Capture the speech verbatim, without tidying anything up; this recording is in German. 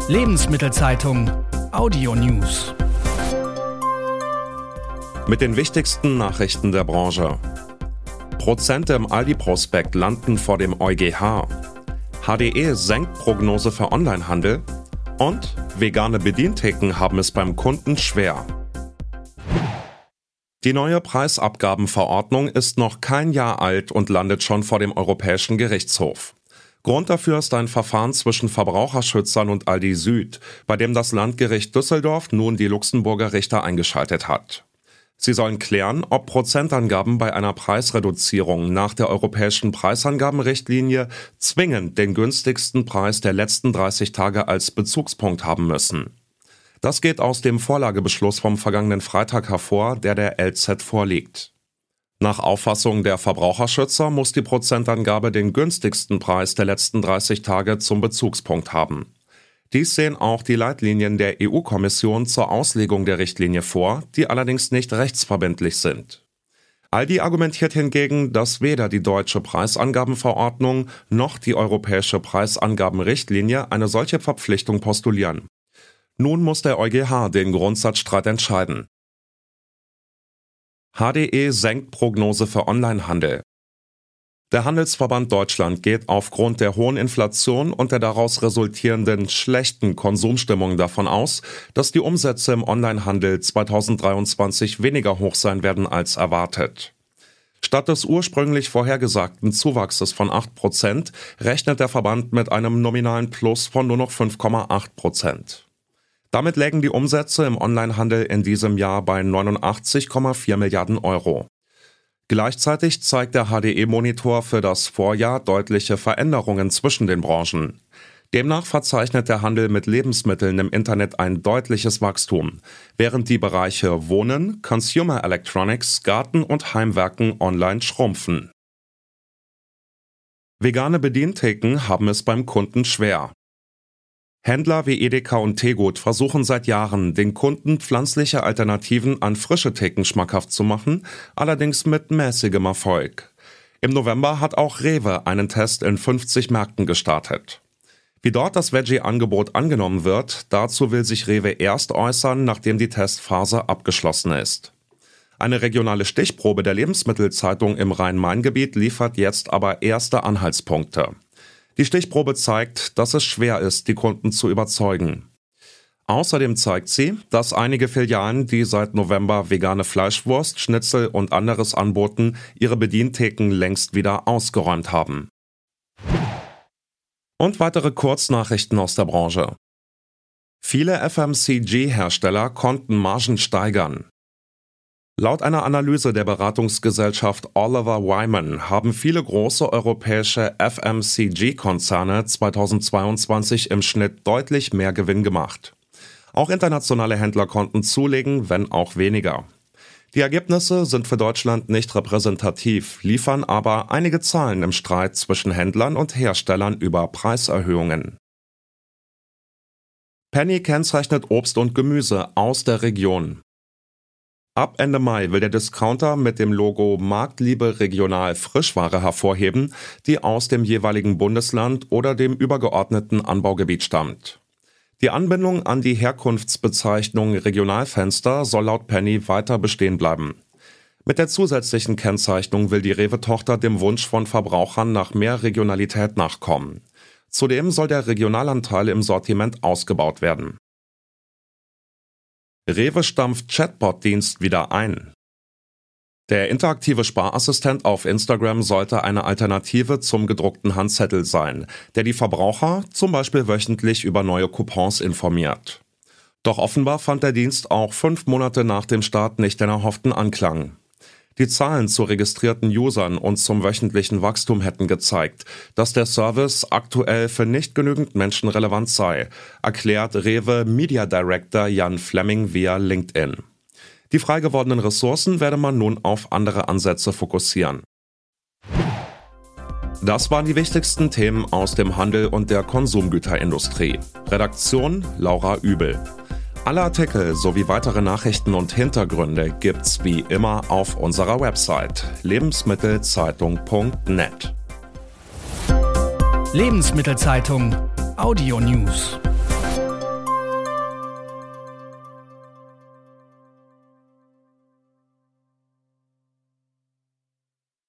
Lebensmittelzeitung Audio News. Mit den wichtigsten Nachrichten der Branche. Prozente im Aldi-Prospekt landen vor dem EuGH. H D E senkt Prognose für Onlinehandel. Und vegane Bedientheken haben es beim Kunden schwer. Die neue Preisabgabenverordnung ist noch kein Jahr alt und landet schon vor dem Europäischen Gerichtshof. Grund dafür ist ein Verfahren zwischen Verbraucherschützern und Aldi Süd, bei dem das Landgericht Düsseldorf nun die Luxemburger Richter eingeschaltet hat. Sie sollen klären, ob Prozentangaben bei einer Preisreduzierung nach der europäischen Preisangabenrichtlinie zwingend den günstigsten Preis der letzten dreißig Tage als Bezugspunkt haben müssen. Das geht aus dem Vorlagebeschluss vom vergangenen Freitag hervor, der der L Z vorliegt. Nach Auffassung der Verbraucherschützer muss die Prozentangabe den günstigsten Preis der letzten dreißig Tage zum Bezugspunkt haben. Dies sehen auch die Leitlinien der E U-Kommission zur Auslegung der Richtlinie vor, die allerdings nicht rechtsverbindlich sind. Aldi argumentiert hingegen, dass weder die deutsche Preisangabenverordnung noch die europäische Preisangabenrichtlinie eine solche Verpflichtung postulieren. Nun muss der EuGH den Grundsatzstreit entscheiden. H D E senkt Prognose für Onlinehandel. Der Handelsverband Deutschland geht aufgrund der hohen Inflation und der daraus resultierenden schlechten Konsumstimmung davon aus, dass die Umsätze im Onlinehandel zweitausenddreiundzwanzig weniger hoch sein werden als erwartet. Statt des ursprünglich vorhergesagten Zuwachses von acht Prozent rechnet der Verband mit einem nominalen Plus von nur noch fünf Komma acht Prozent. Damit lägen die Umsätze im Onlinehandel in diesem Jahr bei neunundachtzig Komma vier Milliarden Euro. Gleichzeitig zeigt der H D E-Monitor für das Vorjahr deutliche Veränderungen zwischen den Branchen. Demnach verzeichnet der Handel mit Lebensmitteln im Internet ein deutliches Wachstum, während die Bereiche Wohnen, Consumer Electronics, Garten und Heimwerken online schrumpfen. Vegane Bedientheken haben es beim Kunden schwer. Händler wie Edeka und Tegut versuchen seit Jahren, den Kunden pflanzliche Alternativen an frische Theken schmackhaft zu machen, allerdings mit mäßigem Erfolg. Im November hat auch Rewe einen Test in fünfzig Märkten gestartet. Wie dort das Veggie-Angebot angenommen wird, dazu will sich Rewe erst äußern, nachdem die Testphase abgeschlossen ist. Eine regionale Stichprobe der Lebensmittelzeitung im Rhein-Main-Gebiet liefert jetzt aber erste Anhaltspunkte. Die Stichprobe zeigt, dass es schwer ist, die Kunden zu überzeugen. Außerdem zeigt sie, dass einige Filialen, die seit November vegane Fleischwurst, Schnitzel und anderes anboten, ihre Bedientheken längst wieder ausgeräumt haben. Und weitere Kurznachrichten aus der Branche. Viele F M C G-Hersteller konnten Margen steigern. Laut einer Analyse der Beratungsgesellschaft Oliver Wyman haben viele große europäische F M C G-Konzerne zweitausendzweiundzwanzig im Schnitt deutlich mehr Gewinn gemacht. Auch internationale Händler konnten zulegen, wenn auch weniger. Die Ergebnisse sind für Deutschland nicht repräsentativ, liefern aber einige Zahlen im Streit zwischen Händlern und Herstellern über Preiserhöhungen. Penny kennzeichnet Obst und Gemüse aus der Region. Ab Ende Mai will der Discounter mit dem Logo Marktliebe Regional Frischware hervorheben, die aus dem jeweiligen Bundesland oder dem übergeordneten Anbaugebiet stammt. Die Anbindung an die Herkunftsbezeichnung Regionalfenster soll laut Penny weiter bestehen bleiben. Mit der zusätzlichen Kennzeichnung will die Rewe-Tochter dem Wunsch von Verbrauchern nach mehr Regionalität nachkommen. Zudem soll der Regionalanteil im Sortiment ausgebaut werden. Rewe stampft Chatbot-Dienst wieder ein. Der interaktive Sparassistent auf Instagram sollte eine Alternative zum gedruckten Handzettel sein, der die Verbraucher zum Beispiel wöchentlich über neue Coupons informiert. Doch offenbar fand der Dienst auch fünf Monate nach dem Start nicht den erhofften Anklang. Die Zahlen zu registrierten Usern und zum wöchentlichen Wachstum hätten gezeigt, dass der Service aktuell für nicht genügend Menschen relevant sei, erklärt Rewe Media Director Jan Flemming via LinkedIn. Die frei gewordenen Ressourcen werde man nun auf andere Ansätze fokussieren. Das waren die wichtigsten Themen aus dem Handel und der Konsumgüterindustrie. Redaktion Laura Übel. Alle Artikel sowie weitere Nachrichten und Hintergründe gibt's wie immer auf unserer Website lebensmittelzeitung punkt net. Lebensmittelzeitung Audio News.